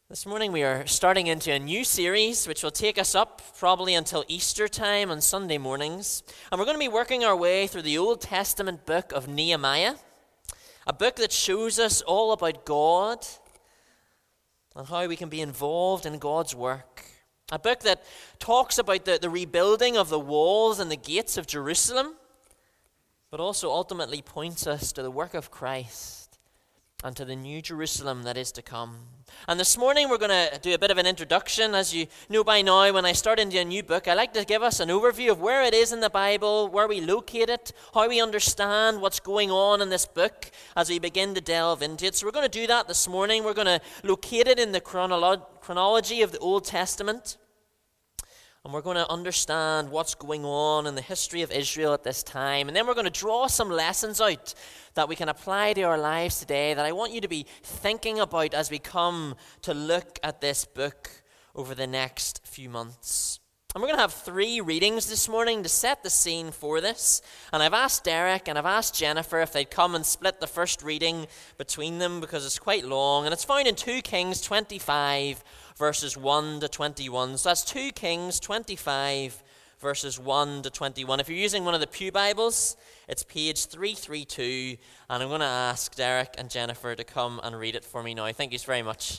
This morning we are starting into a new series which will take us up probably until Easter time on Sunday mornings. And we're going to be working our way through the Old Testament book of Nehemiah, a book that shows us all about God and how we can be involved in God's work. A book that talks about the rebuilding of the walls and the gates of Jerusalem, but also ultimately points us to the work of Christ and to the new Jerusalem that is to come. And this morning we're going to do a bit of an introduction. As you know by now, when I start into a new book, I like to give us an overview of where it is in the Bible, where we locate it, how we understand what's going on in this book as we begin to delve into it. So we're going to do that this morning. We're going to locate it in the chronology of the Old Testament. And we're going to understand what's going on in the history of Israel at this time. And then we're going to draw some lessons out that we can apply to our lives today that I want you to be thinking about as we come to look at this book over the next few months. And we're going to have 3 readings this morning to set the scene for this. And I've asked Derek and I've asked Jennifer if they'd come and split the first reading between them because it's quite long. And it's found in 2 Kings 25, verses 1 to 21. So that's 2 Kings 25, verses 1 to 21. If you're using one of the Pew Bibles, it's page 332. And I'm going to ask Derek and Jennifer to come and read it for me now. Thank you very much.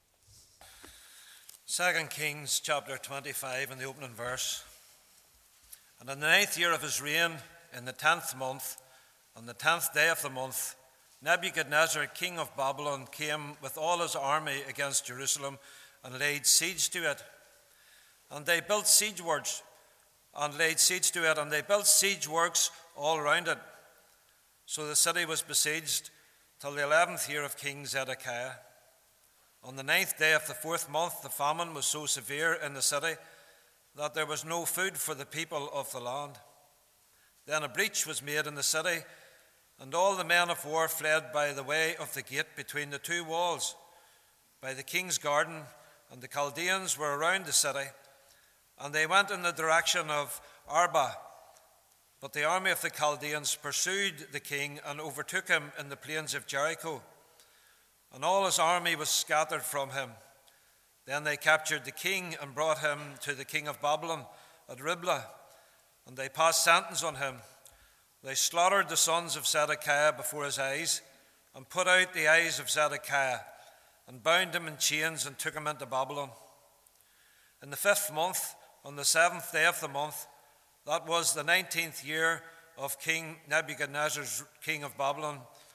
2 Kings chapter 25 in the opening verse. And in the 9th year of his reign, in the 10th month, on the 10th day of the month, Nebuchadnezzar, king of Babylon, came with all his army against Jerusalem and laid siege to it. And they built siege works and laid siege to it, and they built siege works all round it. So the city was besieged till the 11th year of King Zedekiah. On the 9th day of the 4th month, the famine was so severe in the city that there was no food for the people of the land. Then a breach was made in the city, and all the men of war fled by the way of the gate between the 2 walls, by the king's garden, and the Chaldeans were around the city, and they went in the direction of Arba. But the army of the Chaldeans pursued the king and overtook him in the plains of Jericho. And all his army was scattered from him. Then they captured the king and brought him to the king of Babylon at Riblah, and they passed sentence on him. They slaughtered the sons of Zedekiah before his eyes, and put out the eyes of Zedekiah, and bound him in chains and took him into Babylon. In the 5th month, on the 7th day of the month, that was the 19th year of King Nebuchadnezzar, king of Babylon,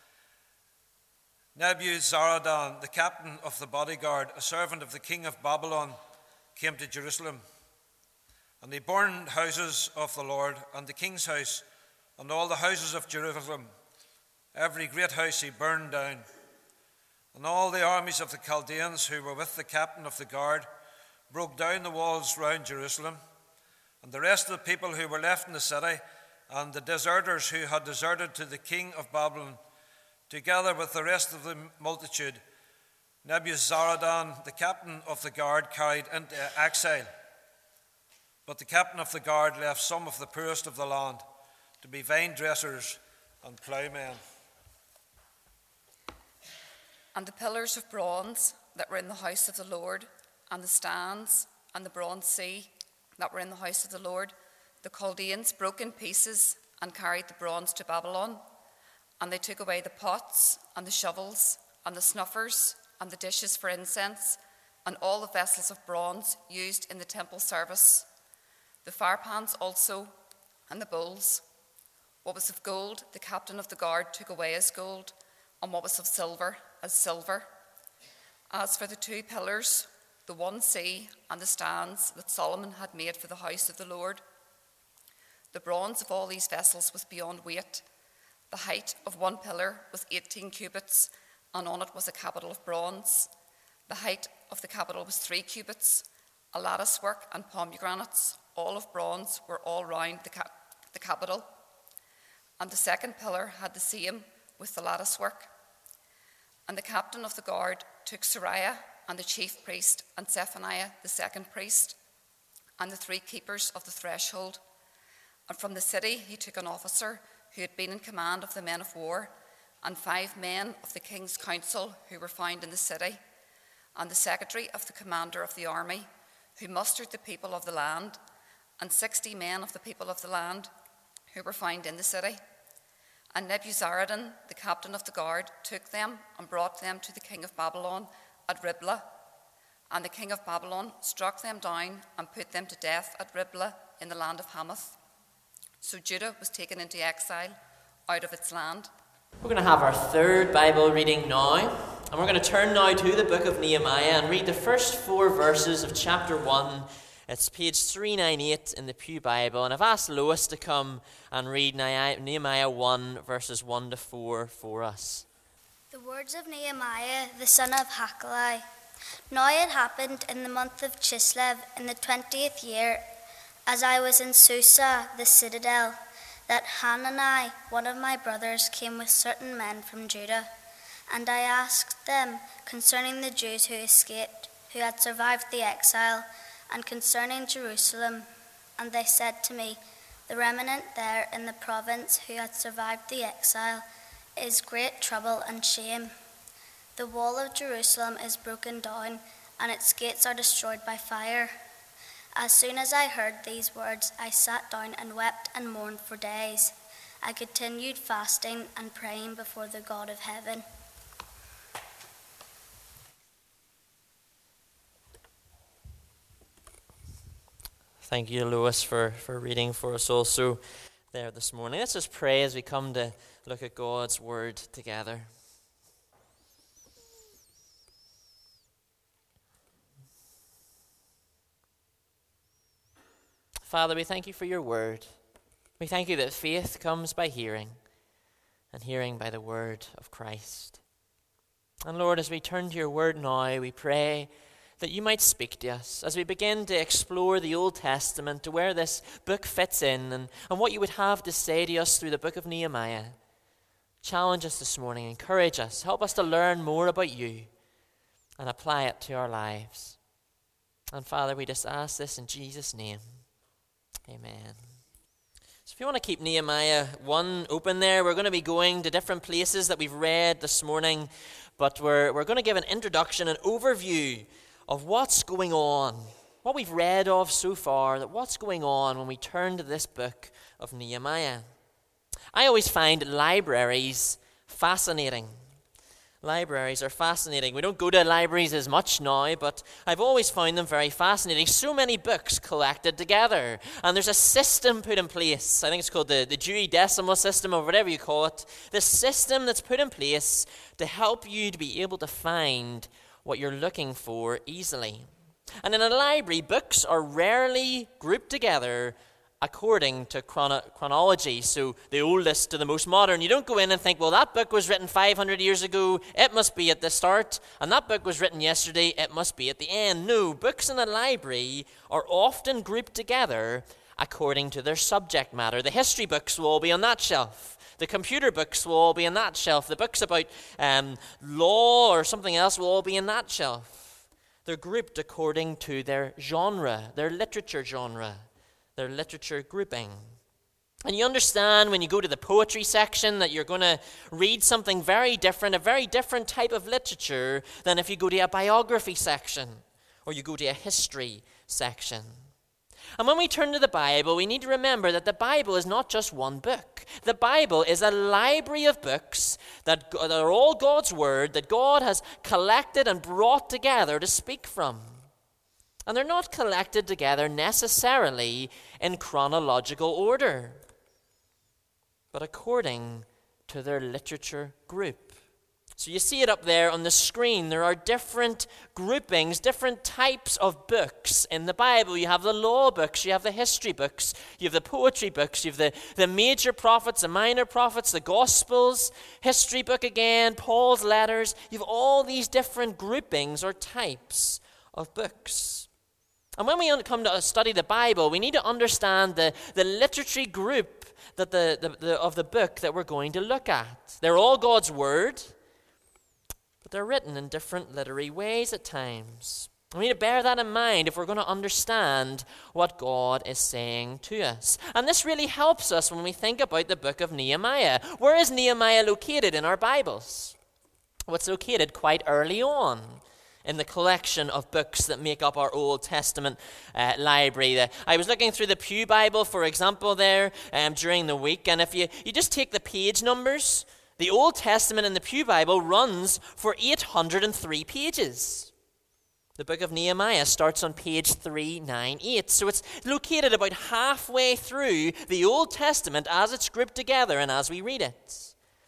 Nebuzaradan, the captain of the bodyguard, a servant of the king of Babylon, came to Jerusalem. And he burned houses of the Lord, and the king's house, and all the houses of Jerusalem. Every great house he burned down. And all the armies of the Chaldeans who were with the captain of the guard broke down the walls round Jerusalem. And the rest of the people who were left in the city, and the deserters who had deserted to the king of Babylon, together with the rest of the multitude, Nebuzaradan, the captain of the guard, carried into exile. But the captain of the guard left some of the poorest of the land to be vine dressers and ploughmen. And the pillars of bronze that were in the house of the Lord, and the stands and the bronze sea that were in the house of the Lord, the Chaldeans broke in pieces and carried the bronze to Babylon. And they took away the pots and the shovels and the snuffers and the dishes for incense and all the vessels of bronze used in the temple service, the fire pans also and the bowls. What was of gold, the captain of the guard took away as gold, and what was of silver, as silver. As for the 2 pillars, the one sea and the stands that Solomon had made for the house of the Lord, the bronze of all these vessels was beyond weight. The height of one pillar was 18 cubits, and on it was a capital of bronze. The height of the capital was 3 cubits. A lattice work and pomegranates, all of bronze, were all round the capital. And the 2nd pillar had the same with the lattice work. And the captain of the guard took Sariah and the chief priest and Zephaniah the 2nd priest and the 3 keepers of the threshold. And from the city he took an officer who had been in command of the men of war, and 5 men of the king's council who were found in the city. and the secretary of the commander of the army, who mustered the people of the land, and 60 men of the people of the land, who were found in the city. And Nebuzaradan, the captain of the guard, took them and brought them to the king of Babylon at Riblah. And the king of Babylon struck them down and put them to death at Riblah in the land of Hamath. So Judah was taken into exile out of its land. We're going to have our third Bible reading now, and we're going to turn now to the book of Nehemiah and read the first 4 verses of chapter 1. It's page 398 in the Pew Bible, and I've asked Lois to come and read Nehemiah 1, verses 1 to 4 for us. The words of Nehemiah, the son of Hakaliah. Now it happened in the month of Chislev, in the 20th year, as I was in Susa, the citadel, that Hanani, one of my brothers, came with certain men from Judah. And I asked them concerning the Jews who escaped, who had survived the exile, and concerning Jerusalem. And they said to me, the remnant there in the province who had survived the exile is great trouble and shame. The wall of Jerusalem is broken down, and its gates are destroyed by fire. As soon as I heard these words, I sat down and wept and mourned for days. I continued fasting and praying before the God of heaven. Thank you, Lois, for reading for us also there this morning. Let's just pray as we come to look at God's word together. Father, we thank you for your word. We thank you that faith comes by hearing, and hearing by the word of Christ. And Lord, as we turn to your word now, we pray that you might speak to us as we begin to explore the Old Testament, to where this book fits in, and what you would have to say to us through the book of Nehemiah. Challenge us this morning, encourage us, help us to learn more about you and apply it to our lives. And Father, we just ask this in Jesus' name. Amen. So if you want to keep Nehemiah 1 open there, we're going to be going to different places that we've read this morning, but we're going to give an introduction, an overview of what's going on, what we've read of so far, that what's going on when we turn to this book of Nehemiah. I always find libraries fascinating. Libraries are fascinating. We don't go to libraries as much now, but I've always found them very fascinating. So many books collected together, and there's a system put in place. I think it's called the Dewey Decimal System, or whatever you call it. The system that's put in place to help you to be able to find what you're looking for easily. And in a library, books are rarely grouped together according to chronology, so the oldest to the most modern. You don't go in and think, well, that book was written 500 years ago, it must be at the start, and that book was written yesterday, it must be at the end. No, books in a library are often grouped together according to their subject matter. The history books will all be on that shelf. The computer books will all be on that shelf. The books about law or something else will all be in that shelf. They're grouped according to their genre, their literature genre, their literature grouping. And you understand when you go to the poetry section that you're going to read something very different, a very different type of literature than if you go to a biography section or you go to a history section. And when we turn to the Bible, we need to remember that the Bible is not just one book. The Bible is a library of books that are all God's word, that God has collected and brought together to speak from. And they're not collected together necessarily in chronological order, but according to their literature group. So you see it up there on the screen. There are different groupings, different types of books in the Bible. You have the law books, you have the history books, you have the poetry books, you have the major prophets, the minor prophets, the Gospels, history book again, Paul's letters. You have all these different groupings or types of books. And when we come to study the Bible, we need to understand the literary group that of the book that we're going to look at. They're all God's word, but they're written in different literary ways at times. We need to bear that in mind if we're going to understand what God is saying to us. And this really helps us when we think about the book of Nehemiah. Where is Nehemiah located in our Bibles? Well, it's located quite early on in the collection of books that make up our Old Testament library. I was looking through the Pew Bible, for example, there during the week, and if you just take the page numbers, the Old Testament in the Pew Bible runs for 803 pages. The book of Nehemiah starts on page 398, so it's located about halfway through the Old Testament as it's grouped together and as we read it.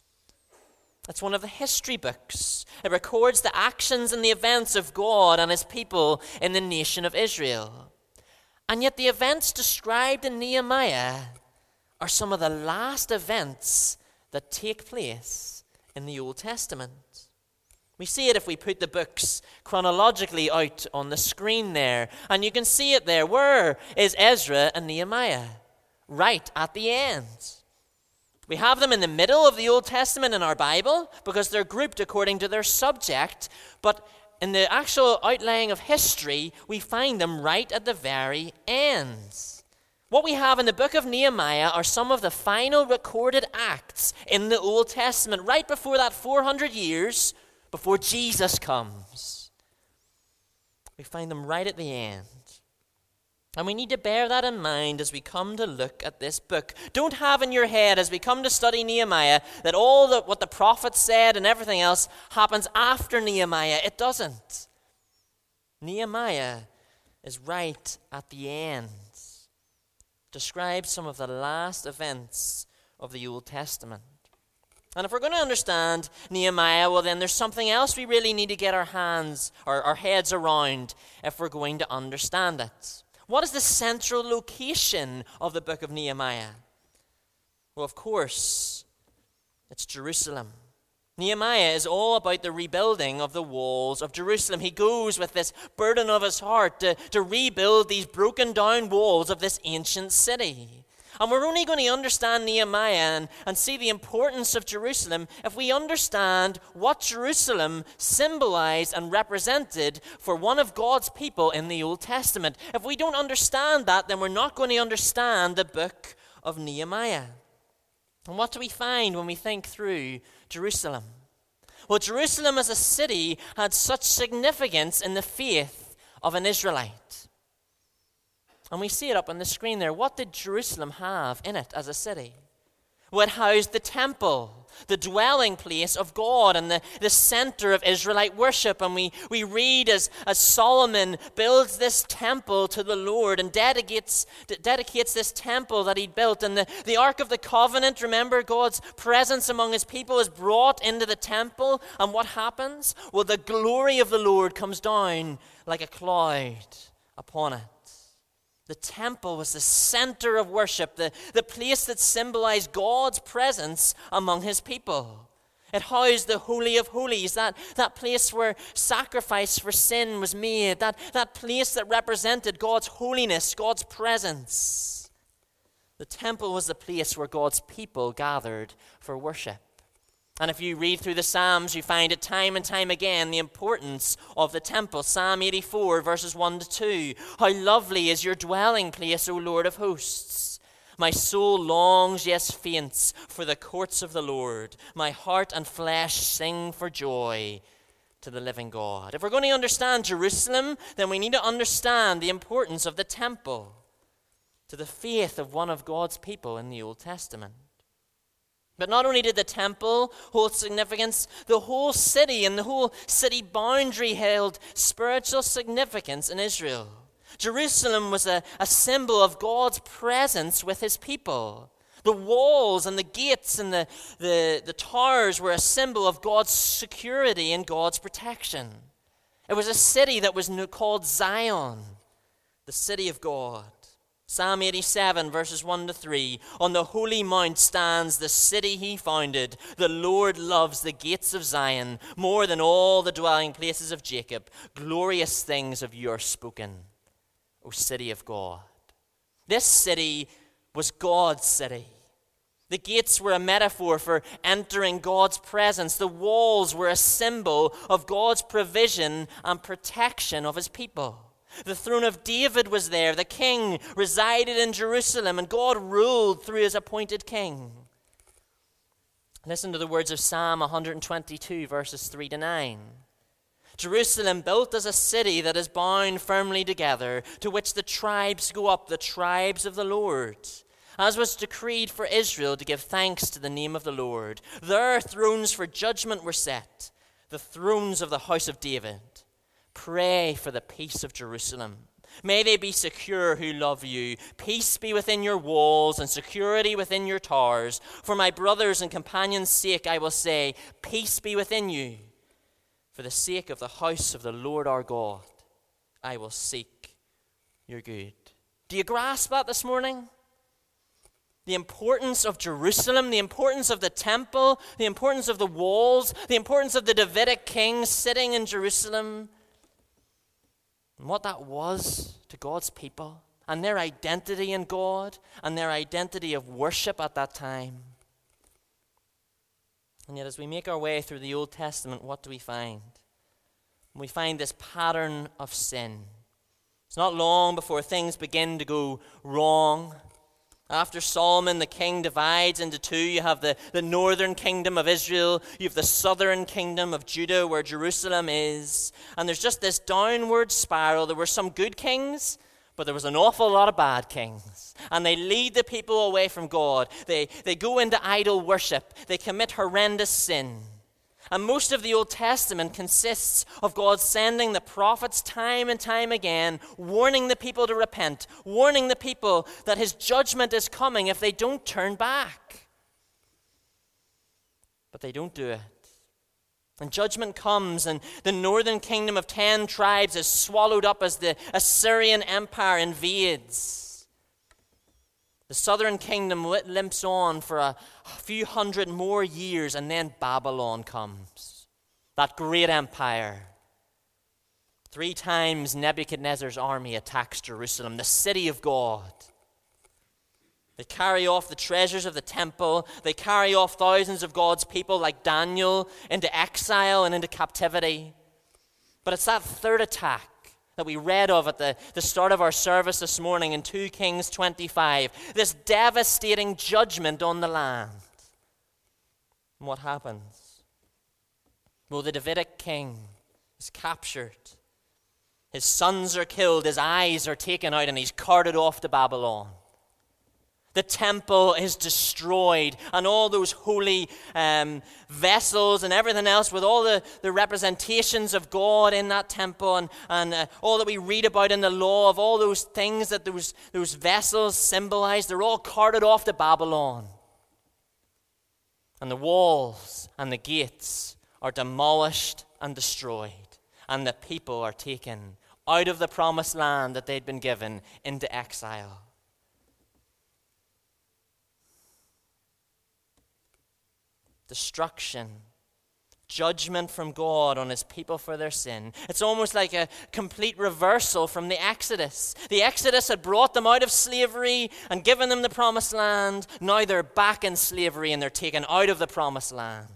It's one of the history books. It records the actions and the events of God and his people in the nation of Israel. And yet the events described in Nehemiah are some of the last events that take place in the Old Testament. We see it if we put the books chronologically out on the screen there. And you can see it there. Where is Ezra and Nehemiah? Right at the end. We have them in the middle of the Old Testament in our Bible because they're grouped according to their subject. But in the actual outlining of history, we find them right at the very end. What we have in the book of Nehemiah are some of the final recorded acts in the Old Testament, right before that 400 years before Jesus comes. We find them right at the end. And we need to bear that in mind as we come to look at this book. Don't have in your head as we come to study Nehemiah that what the prophets said and everything else happens after Nehemiah. It doesn't. Nehemiah is right at the end. Describes some of the last events of the Old Testament. And if we're going to understand Nehemiah, well then there's something else we really need to get our heads around if we're going to understand it. What is the central location of the book of Nehemiah? Well, of course, it's Jerusalem. Nehemiah is all about the rebuilding of the walls of Jerusalem. He goes with this burden of his heart to rebuild these broken down walls of this ancient city. And we're only going to understand Nehemiah and see the importance of Jerusalem if we understand what Jerusalem symbolized and represented for one of God's people in the Old Testament. If we don't understand that, then we're not going to understand the book of Nehemiah. And what do we find when we think through Jerusalem? Well, Jerusalem as a city had such significance in the faith of an Israelite. And we see it up on the screen there. What did Jerusalem have in it as a city? Well, it housed the temple, the dwelling place of God and the center of Israelite worship. And we read as Solomon builds this temple to the Lord and dedicates this temple that he built. And the Ark of the Covenant, remember, God's presence among his people is brought into the temple. And what happens? Well, the glory of the Lord comes down like a cloud upon it. The temple was the center of worship, the place that symbolized God's presence among his people. It housed the Holy of Holies, that place where sacrifice for sin was made, that place that represented God's holiness, God's presence. The temple was the place where God's people gathered for worship. And if you read through the Psalms, you find it time and time again the importance of the temple. Psalm 84, verses 1 to 2. How lovely is your dwelling place, O Lord of hosts. My soul longs, yes, faints, for the courts of the Lord. My heart and flesh sing for joy to the living God. If we're going to understand Jerusalem, then we need to understand the importance of the temple to the faith of one of God's people in the Old Testament. But not only did the temple hold significance, the whole city and the whole city boundary held spiritual significance in Israel. Jerusalem was a symbol of God's presence with his people. The walls and the gates and the towers were a symbol of God's security and God's protection. It was a city that was called Zion, the city of God. Psalm 87, verses 1 to 3. On the holy mount stands the city he founded. The Lord loves the gates of Zion more than all the dwelling places of Jacob. Glorious things have you spoken, O city of God. This city was God's city. The gates were a metaphor for entering God's presence. The walls were a symbol of God's provision and protection of his people. The throne of David was there. The king resided in Jerusalem, and God ruled through his appointed king. Listen to the words of Psalm 122, verses 3 to 9. Jerusalem built as a city that is bound firmly together, to which the tribes go up, the tribes of the Lord, as was decreed for Israel to give thanks to the name of the Lord. There thrones for judgment were set, the thrones of the house of David. Pray for the peace of Jerusalem. May they be secure who love you. Peace be within your walls and security within your towers. For my brothers and companions' sake, I will say, peace be within you. For the sake of the house of the Lord our God, I will seek your good. Do you grasp that this morning? The importance of Jerusalem, the importance of the temple, the importance of the walls, the importance of the Davidic king sitting in Jerusalem, and what that was to God's people, and their identity in God, and their identity of worship at that time. And yet as we make our way through the Old Testament, what do we find? We find this pattern of sin. It's not long before things begin to go wrong. After Solomon, the king divides into two. You have the northern kingdom of Israel. You have the southern kingdom of Judah, where Jerusalem is. And there's just this downward spiral. There were some good kings, but there was an awful lot of bad kings. And they lead the people away from God. They go into idol worship. They commit horrendous sin. And most of the Old Testament consists of God sending the prophets time and time again, warning the people to repent, warning the people that his judgment is coming if they don't turn back. But they don't do it. And judgment comes, and the northern kingdom of 10 tribes is swallowed up as the Assyrian Empire invades. The southern kingdom limps on for a few hundred more years, and then Babylon comes. That great empire. 3 times Nebuchadnezzar's army attacks Jerusalem, the city of God. They carry off the treasures of the temple. They carry off thousands of God's people like Daniel into exile and into captivity. But it's that third attack that we read of at the start of our service this morning in 2 Kings 25. This devastating judgment on the land. And what happens? Well, the Davidic king is captured. His sons are killed. His eyes are taken out, and he's carted off to Babylon. The temple is destroyed, and all those holy vessels and everything else with all the representations of God in that temple and all that we read about in the law of all those things that those vessels symbolize, they're all carted off to Babylon. And the walls and the gates are demolished and destroyed, and the people are taken out of the promised land that they'd been given into exile. Destruction, judgment from God on his people for their sin. It's almost like a complete reversal from the Exodus. The Exodus had brought them out of slavery and given them the promised land. Now they're back in slavery and they're taken out of the promised land.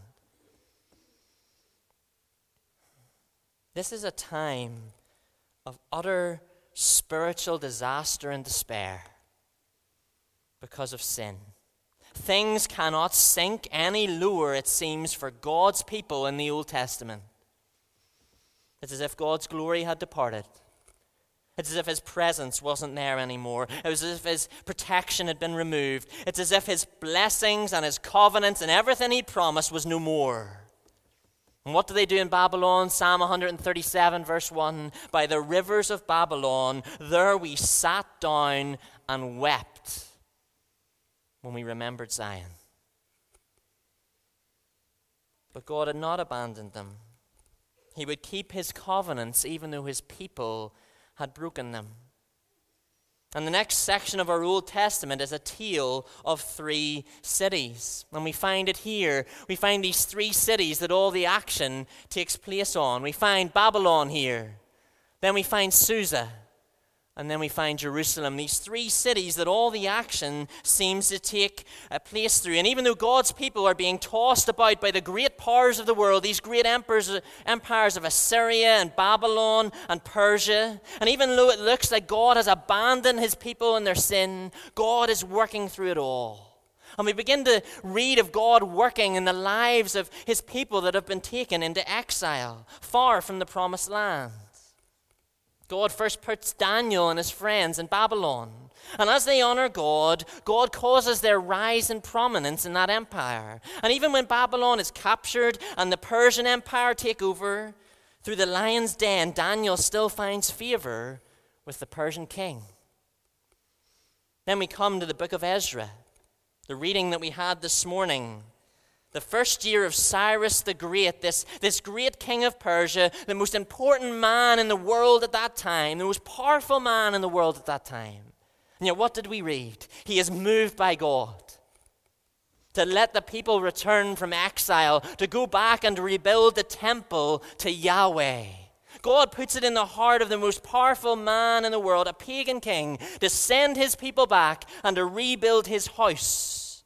This is a time of utter spiritual disaster and despair because of sin. Things cannot sink any lower, it seems, for God's people in the Old Testament. It's as if God's glory had departed. It's as if his presence wasn't there anymore. It was as if his protection had been removed. It's as if his blessings and his covenants and everything he promised was no more. And what do they do in Babylon? Psalm 137 verse 1. By the rivers of Babylon, there we sat down and wept when we remembered Zion. But God had not abandoned them. He would keep his covenants even though his people had broken them. And the next section of our Old Testament is a tale of 3 cities. And we find it here. We find these 3 cities that all the action takes place on. We find Babylon here. Then we find Susa. And then we find Jerusalem, these 3 cities that all the action seems to take place through. And even though God's people are being tossed about by the great powers of the world, these great empires of Assyria and Babylon and Persia, and even though it looks like God has abandoned his people in their sin, God is working through it all. And we begin to read of God working in the lives of his people that have been taken into exile, far from the promised land. God first puts Daniel and his friends in Babylon. And as they honor God, God causes their rise in prominence in that empire. And even when Babylon is captured and the Persian Empire take over, through the lion's den, Daniel still finds favor with the Persian king. Then we come to the book of Ezra, the reading that we had this morning. The first year of Cyrus the Great, this great king of Persia, the most important man in the world at that time, the most powerful man in the world at that time. And yet what did we read? He is moved by God to let the people return from exile, to go back and rebuild the temple to Yahweh. God puts it in the heart of the most powerful man in the world, a pagan king, to send his people back and to rebuild his house.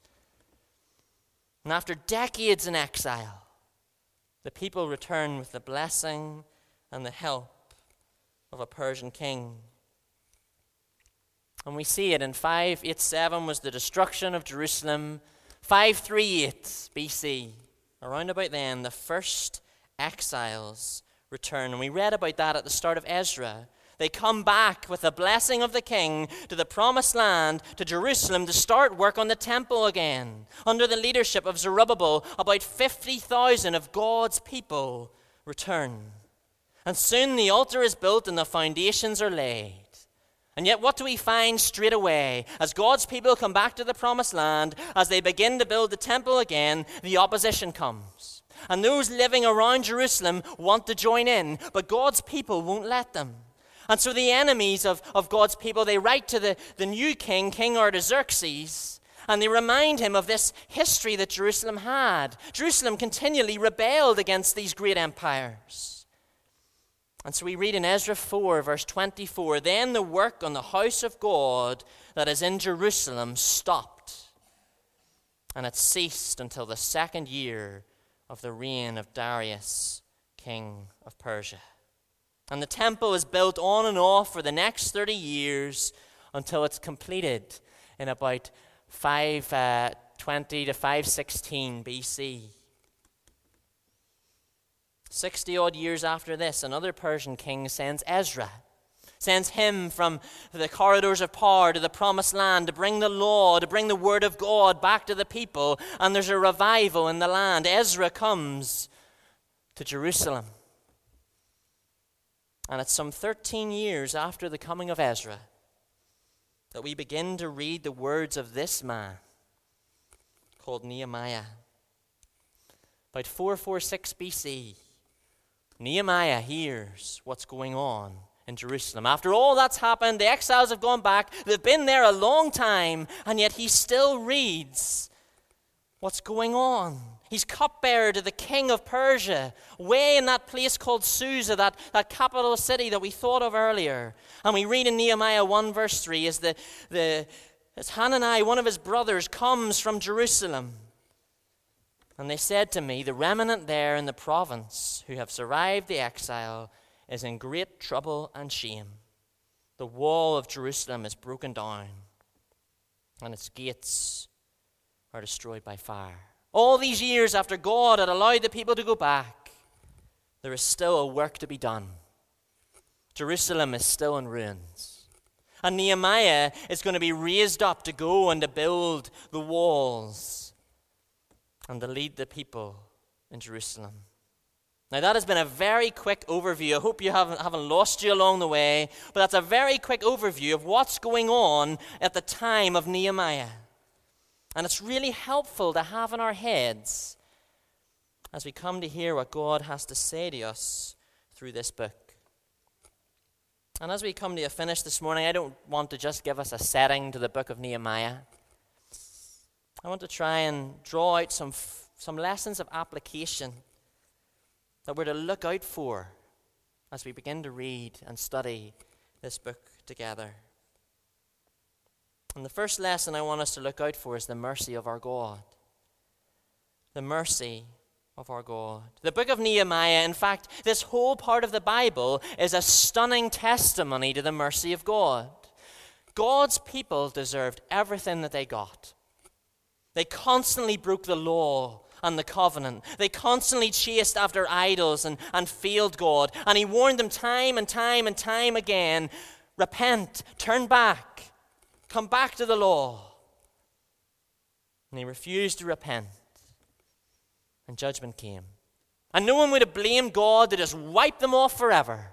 And after decades in exile, the people return with the blessing and the help of a Persian king. And we see it in 587 was the destruction of Jerusalem. 538 BC, around about then, the first exiles return. And we read about that at the start of Ezra. They come back with the blessing of the king to the promised land, to Jerusalem, to start work on the temple again. Under the leadership of Zerubbabel, about 50,000 of God's people return. And soon the altar is built and the foundations are laid. And yet what do we find straight away? As God's people come back to the promised land, as they begin to build the temple again, the opposition comes. And those living around Jerusalem want to join in, but God's people won't let them. And so the enemies of God's people, they write to the new king, King Artaxerxes, and they remind him of this history that Jerusalem had. Jerusalem continually rebelled against these great empires. And so we read in Ezra 4, verse 24, "Then the work on the house of God that is in Jerusalem stopped, and it ceased until the second year of the reign of Darius, king of Persia." And the temple is built on and off for the next 30 years until it's completed in about 520 to 516 BC. 60-odd years after this, another Persian king sends Ezra, sends him from the corridors of power to the promised land to bring the law, to bring the word of God back to the people, and there's a revival in the land. Ezra comes to Jerusalem. And it's some 13 years after the coming of Ezra that we begin to read the words of this man called Nehemiah. About 446 BC, Nehemiah hears what's going on in Jerusalem. After all that's happened, the exiles have gone back. They've been there a long time, and yet he still reads what's going on. He's cupbearer to the king of Persia, way in that place called Susa, that capital city that we thought of earlier. And we read in Nehemiah 1 verse 3, as Hanani, one of his brothers, comes from Jerusalem. "And they said to me, the remnant there in the province who have survived the exile is in great trouble and shame. The wall of Jerusalem is broken down, and its gates are destroyed by fire." All these years after God had allowed the people to go back, there is still a work to be done. Jerusalem is still in ruins. And Nehemiah is going to be raised up to go and to build the walls and to lead the people in Jerusalem. Now that has been a very quick overview. I hope you haven't lost you along the way, but that's a very quick overview of what's going on at the time of Nehemiah. And it's really helpful to have in our heads as we come to hear what God has to say to us through this book. And as we come to a finish this morning, I don't want to just give us a setting to the book of Nehemiah. I want to try and draw out some lessons of application that we're to look out for as we begin to read and study this book together. And the first lesson I want us to look out for is the mercy of our God. The mercy of our God. The book of Nehemiah, in fact, this whole part of the Bible is a stunning testimony to the mercy of God. God's people deserved everything that they got. They constantly broke the law and the covenant. They constantly chased after idols and failed God. And he warned them time and time and time again, repent, turn back, come back to the law. And they refused to repent. And judgment came. And no one would have blamed God to just wipe them off forever.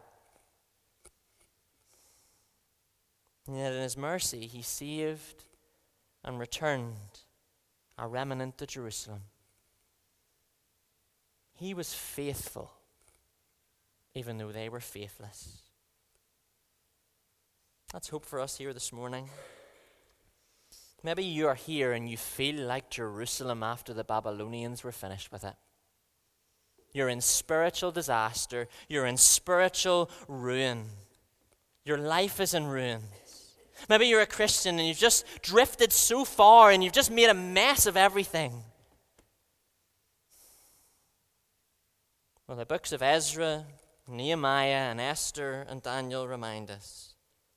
And yet in his mercy, he saved and returned a remnant to Jerusalem. He was faithful, even though they were faithless. That's hope for us here this morning. Maybe you are here and you feel like Jerusalem after the Babylonians were finished with it. You're in spiritual disaster. You're in spiritual ruin. Your life is in ruins. Maybe you're a Christian and you've just drifted so far and you've just made a mess of everything. Well, the books of Ezra, Nehemiah, and Esther, and Daniel remind us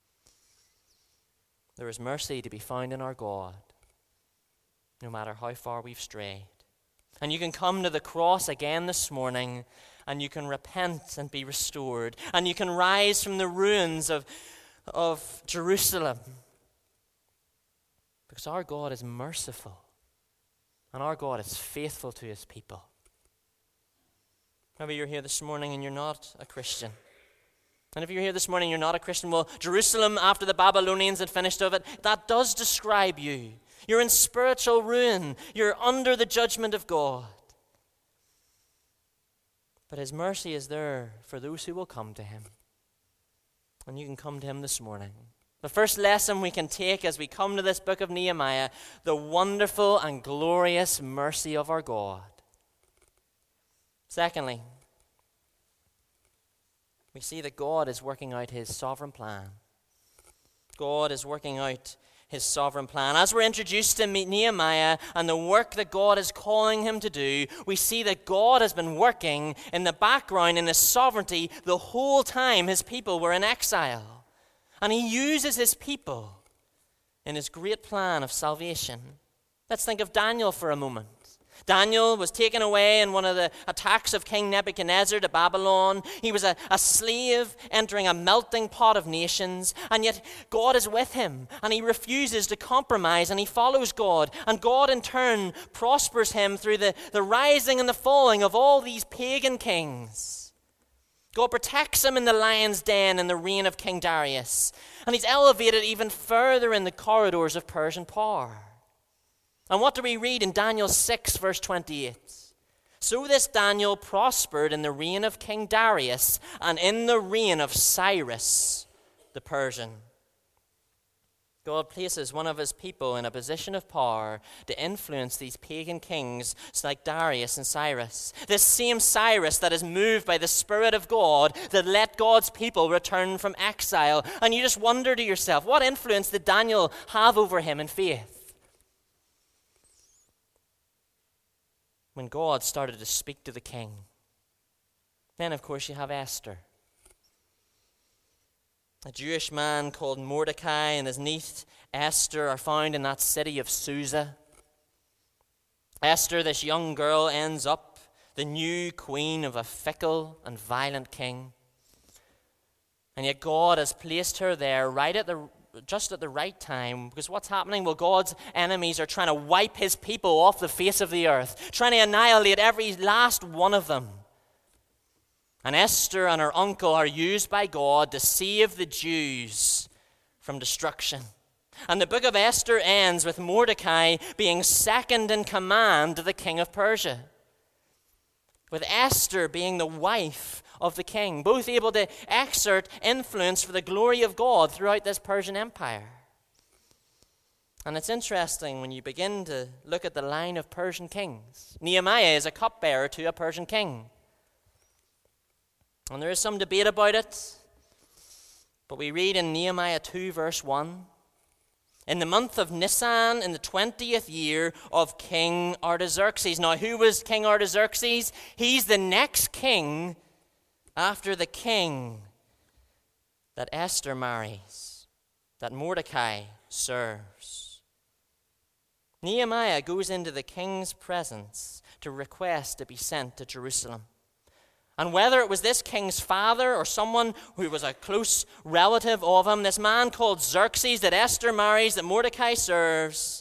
there is mercy to be found in our God, no matter how far we've strayed. And you can come to the cross again this morning, and you can repent and be restored, and you can rise from the ruins of Jerusalem. Because our God is merciful, and our God is faithful to his people. Maybe you're here this morning and you're not a Christian. And if you're here this morning and you're not a Christian, well, Jerusalem after the Babylonians had finished of it, that does describe you. You're in spiritual ruin. You're under the judgment of God. But his mercy is there for those who will come to him. And you can come to him this morning. The first lesson we can take as we come to this book of Nehemiah, the wonderful and glorious mercy of our God. Secondly, we see that God is working out his sovereign plan. God is working out his sovereign plan. As we're introduced to Nehemiah and the work that God is calling him to do, we see that God has been working in the background in his sovereignty the whole time his people were in exile. And he uses his people in his great plan of salvation. Let's think of Daniel for a moment. Daniel was taken away in one of the attacks of King Nebuchadnezzar to Babylon. He was a slave entering a melting pot of nations, and yet God is with him, and he refuses to compromise, and he follows God. And God in turn prospers him through the rising and the falling of all these pagan kings. God protects him in the lion's den in the reign of King Darius, and he's elevated even further in the corridors of Persian power. And what do we read in Daniel 6, verse 28? So this Daniel prospered in the reign of King Darius and in the reign of Cyrus the Persian. God places one of his people in a position of power to influence these pagan kings like Darius and Cyrus. This same Cyrus that is moved by the Spirit of God that let God's people return from exile. And you just wonder to yourself, what influence did Daniel have over him in faith? When God started to speak to the king. Then, of course, you have Esther. A Jewish man called Mordecai and his niece Esther are found in that city of Susa. Esther, this young girl, ends up the new queen of a fickle and violent king. And yet God has placed her there just at the right time, because what's happening? Well, God's enemies are trying to wipe his people off the face of the earth, trying to annihilate every last one of them. And Esther and her uncle are used by God to save the Jews from destruction. And the book of Esther ends with Mordecai being second in command to the king of Persia, with Esther being the wife of the king, both able to exert influence for the glory of God throughout this Persian Empire. And it's interesting when you begin to look at the line of Persian kings. Nehemiah is a cupbearer to a Persian king. And there is some debate about it, but we read in Nehemiah 2 verse 1, in the month of Nisan, in the 20th year of King Artaxerxes. Now, who was King Artaxerxes? He's the next king after the king that Esther marries, that Mordecai serves. Nehemiah goes into the king's presence to request to be sent to Jerusalem. And whether it was this king's father or someone who was a close relative of him, this man called Xerxes that Esther marries, that Mordecai serves,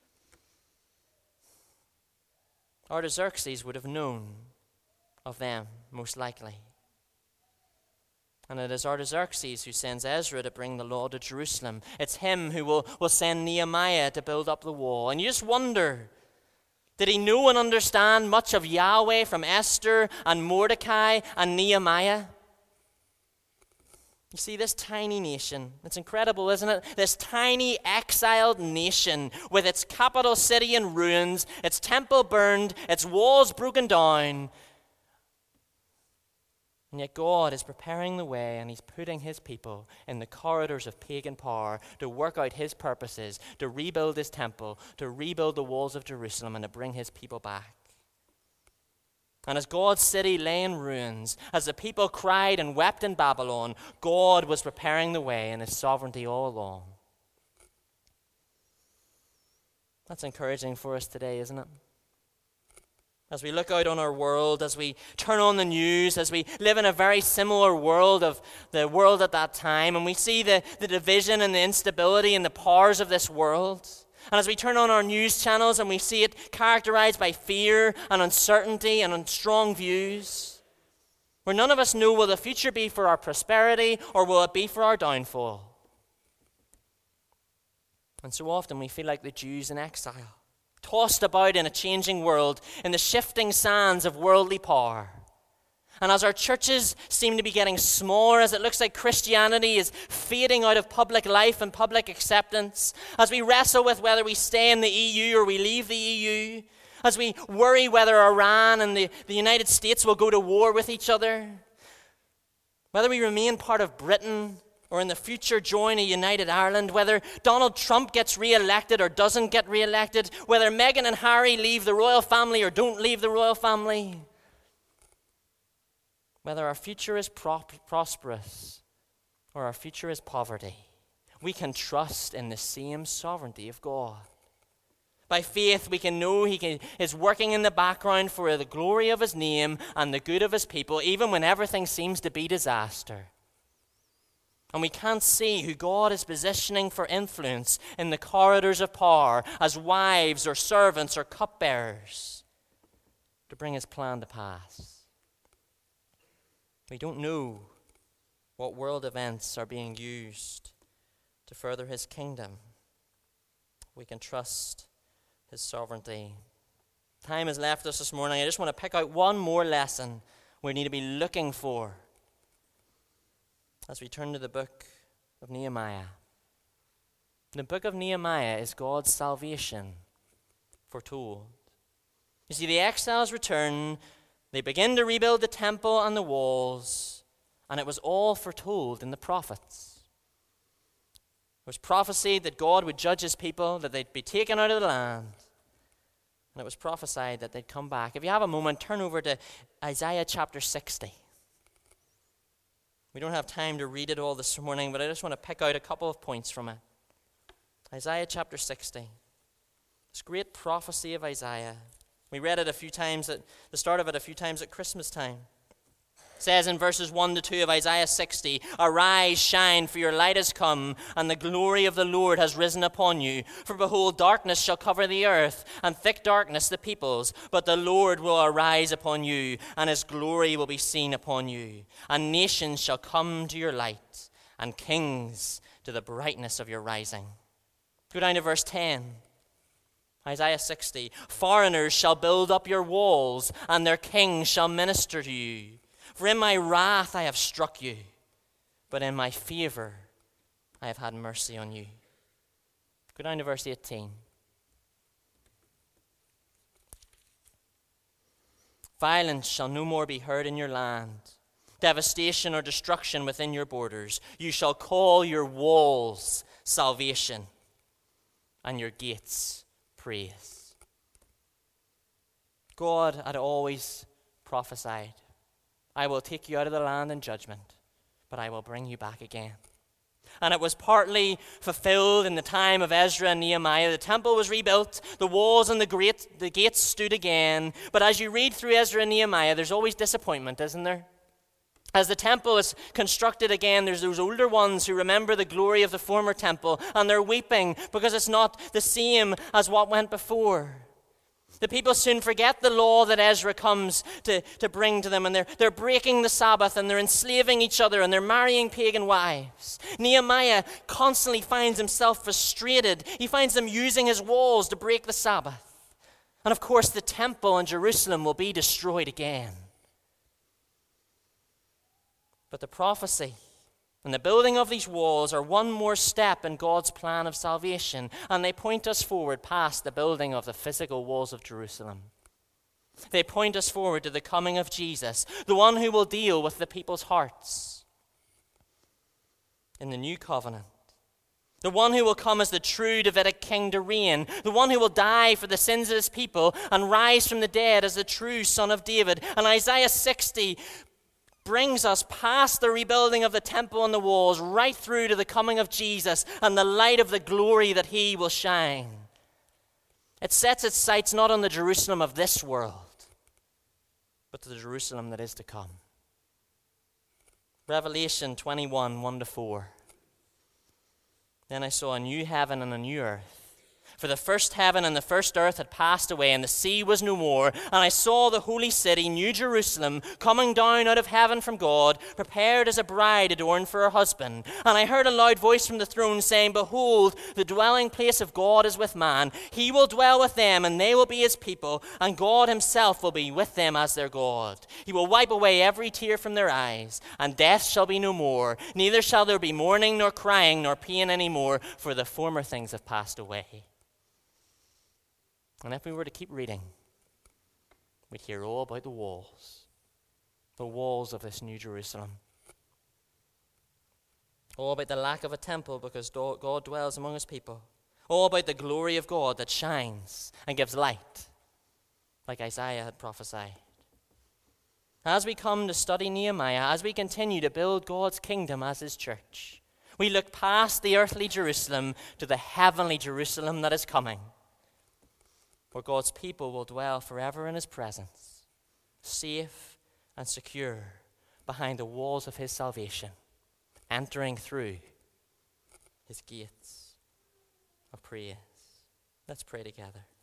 Artaxerxes would have known of them, most likely. And it is Artaxerxes who sends Ezra to bring the law to Jerusalem. It's him who will send Nehemiah to build up the wall. And you just wonder, did he know and understand much of Yahweh from Esther and Mordecai and Nehemiah? You see, this tiny nation, it's incredible, isn't it? This tiny exiled nation with its capital city in ruins, its temple burned, its walls broken down. And yet God is preparing the way, and he's putting his people in the corridors of pagan power to work out his purposes, to rebuild his temple, to rebuild the walls of Jerusalem, and to bring his people back. And as God's city lay in ruins, as the people cried and wept in Babylon, God was preparing the way in his sovereignty all along. That's encouraging for us today, isn't it? As we look out on our world, as we turn on the news, as we live in a very similar world of the world at that time, and we see the division and the instability and the powers of this world, and as we turn on our news channels and we see it characterized by fear and uncertainty and strong views, where none of us know, will the future be for our prosperity or will it be for our downfall? And so often we feel like the Jews in exile, tossed about in a changing world, in the shifting sands of worldly power. And as our churches seem to be getting smaller, as it looks like Christianity is fading out of public life and public acceptance, as we wrestle with whether we stay in the EU or we leave the EU, as we worry whether Iran and the United States will go to war with each other, whether we remain part of Britain or in the future join a united Ireland, whether Donald Trump gets re-elected or doesn't get re-elected, whether Meghan and Harry leave the royal family or don't leave the royal family, whether our future is prosperous or our future is poverty, we can trust in the same sovereignty of God. By faith, we can know He is working in the background for the glory of His name and the good of His people, even when everything seems to be disaster. And we can't see who God is positioning for influence in the corridors of power as wives or servants or cupbearers to bring His plan to pass. We don't know what world events are being used to further His kingdom. We can trust His sovereignty. Time has left us this morning. I just want to pick out one more lesson we need to be looking for as we turn to the book of Nehemiah. The book of Nehemiah is God's salvation foretold. You see, the exiles return, they begin to rebuild the temple and the walls, and it was all foretold in the prophets. It was prophesied that God would judge His people, that they'd be taken out of the land, and it was prophesied that they'd come back. If you have a moment, turn over to Isaiah chapter 60. We don't have time to read it all this morning, but I just want to pick out a couple of points from it. Isaiah chapter 60. This great prophecy of Isaiah. We read it a few times at the start of it a few times at Christmas time. It says in verses 1 to 2 of Isaiah 60, "Arise, shine, for your light has come, and the glory of the Lord has risen upon you. For behold, darkness shall cover the earth, and thick darkness the peoples. But the Lord will arise upon you, and His glory will be seen upon you. And nations shall come to your light, and kings to the brightness of your rising." Go down to verse 10. Isaiah 60, "Foreigners shall build up your walls, and their kings shall minister to you. For in my wrath I have struck you, but in my favor I have had mercy on you." Go down to verse 18. "Violence shall no more be heard in your land, devastation or destruction within your borders. You shall call your walls salvation, and your gates praise." God had always prophesied, "I will take you out of the land in judgment, but I will bring you back again. And it was partly fulfilled in the time of Ezra and Nehemiah. The temple was rebuilt, the walls and the gates stood again. But as you read through Ezra and Nehemiah, there's always disappointment, isn't there? As the temple is constructed again, there's those older ones who remember the glory of the former temple, and they're weeping because it's not the same as what went before. The people soon forget the law that Ezra comes to bring to them, and they're breaking the Sabbath, and they're enslaving each other, and they're marrying pagan wives. Nehemiah constantly finds himself frustrated. He finds them using his walls to break the Sabbath. And of course, the temple in Jerusalem will be destroyed again. But the prophecy and the building of these walls are one more step in God's plan of salvation, and they point us forward past the building of the physical walls of Jerusalem. They point us forward to the coming of Jesus, the one who will deal with the people's hearts in the new covenant. The one who will come as the true Davidic king to reign. The one who will die for the sins of his people and rise from the dead as the true son of David. And Isaiah 60 brings us past the rebuilding of the temple and the walls, right through to the coming of Jesus and the light of the glory that he will shine. It sets its sights not on the Jerusalem of this world, but to the Jerusalem that is to come. Revelation 21, 1-4. Then I saw a new heaven and a new earth. For the first heaven and the first earth had passed away, and the sea was no more. And I saw the holy city, New Jerusalem, coming down out of heaven from God, prepared as a bride adorned for her husband. And I heard a loud voice from the throne saying, Behold, the dwelling place of God is with man. He will dwell with them, and they will be his people, and God himself will be with them as their God. He will wipe away every tear from their eyes, and death shall be no more. Neither shall there be mourning, nor crying, nor pain any more, for the former things have passed away. And if we were to keep reading, we'd hear all about the walls of this new Jerusalem. All about the lack of a temple because God dwells among his people. All about the glory of God that shines and gives light, like Isaiah had prophesied. As we come to study Nehemiah, as we continue to build God's kingdom as his church, we look past the earthly Jerusalem to the heavenly Jerusalem that is coming, where God's people will dwell forever in his presence, safe and secure behind the walls of his salvation, entering through his gates of praise. Let's pray together.